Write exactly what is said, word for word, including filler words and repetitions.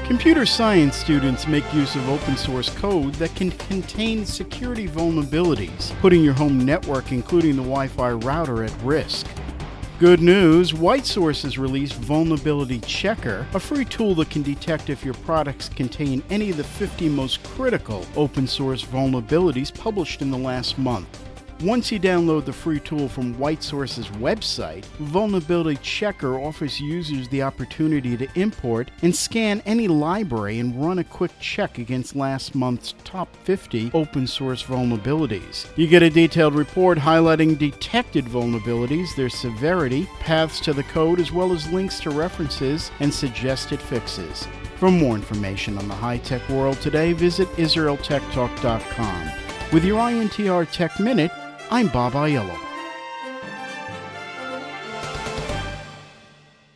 Computer science students make use of open source code that can contain security vulnerabilities, putting your home network, including the Wi-Fi router, at risk. Good news, WhiteSource has released Vulnerability Checker, a free tool that can detect if your products contain any of the fifty most critical open source vulnerabilities published in the last month. Once you download the free tool from WhiteSource's website, Vulnerability Checker offers users the opportunity to import and scan any library and run a quick check against last month's top fifty open source vulnerabilities. You get a detailed report highlighting detected vulnerabilities, their severity, paths to the code, as well as links to references and suggested fixes. For more information on the high-tech world today, visit Israel Tech Talk dot com. With your I N T R Tech Minute, I'm Bob Aiello.